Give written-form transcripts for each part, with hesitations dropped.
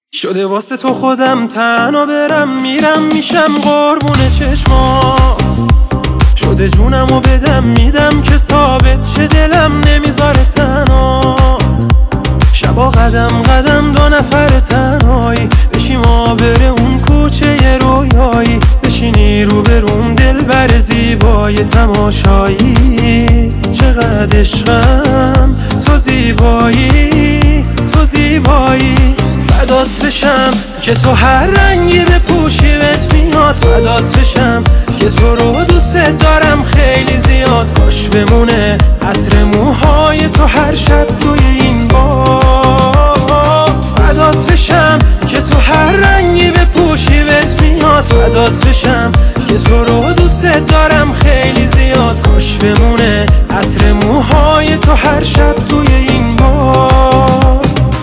شده واسه تو خودم تنها برم میرم میشم قربون چشمات. شده جونمو بدم میدم که ثابت شه دلم نمیذاره تنهات. شبا قدم قدم دو نفر تنهایی بشیم آبر اون کوچه رویایی. بشینی رو بروم دل بر زیبای تماشایی. چقدر عشقم تو زیبایی تو زیبایی. فدات بشم که تو هر رنگی بپوشی بهت میاد. فدات بشم که تو رو دوست دارم خیلی زیاد. کاش بمونه عطر موهای تو هر شب توی این باد. فدات بشم که تو هر رنگی بپوشی بهت میاد. فدات بشم که تو رو دوست دارم خیلی زیاد. کاش بمونه عطر موهای تو هر شب توی این باد.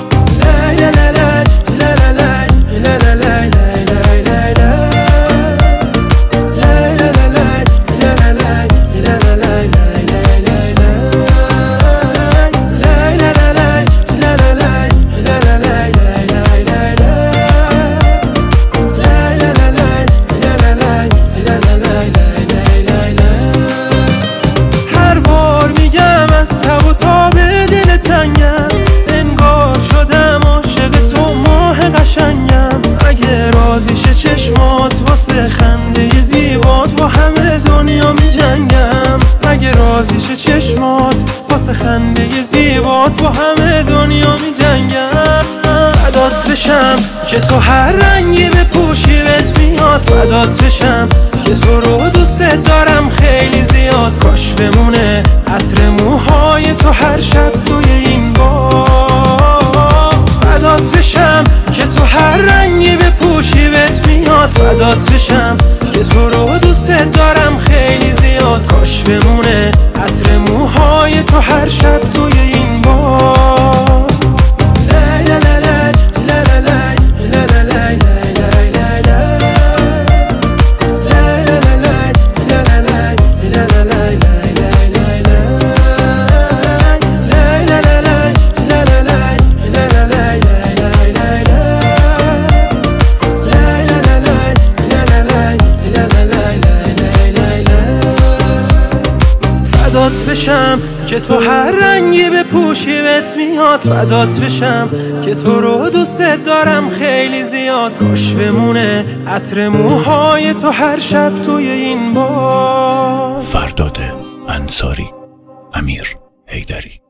چشمات واسه خنده زیبات با همه دنیا می جنگم. اگه راضیشه چشمات واسه خنده زیبات با همه دنیا می جنگم. فدات بشم که تو هر رنگی بپوشی بهت میاد. فدات بشم که تو رو دوست دارم خیلی زیاد. کاش بمونه عطر موهای تو هر شب توی این باد. فدات بشم که تو هر رنگی بپوشی بهت میاد. فدات بشم که تو رو دوست دارم خیلی زیاد. کاش بمونه عطر موهای تو هر شب توی این باد. فدات بشم که تو هر رنگی بپوشی بهت میاد. فدات بشم که تو رو دوست دارم خیلی زیاد. کاش بمونه عطر موهای تو هر شب توی این باد. فرداد انصاری، امیر حیدری.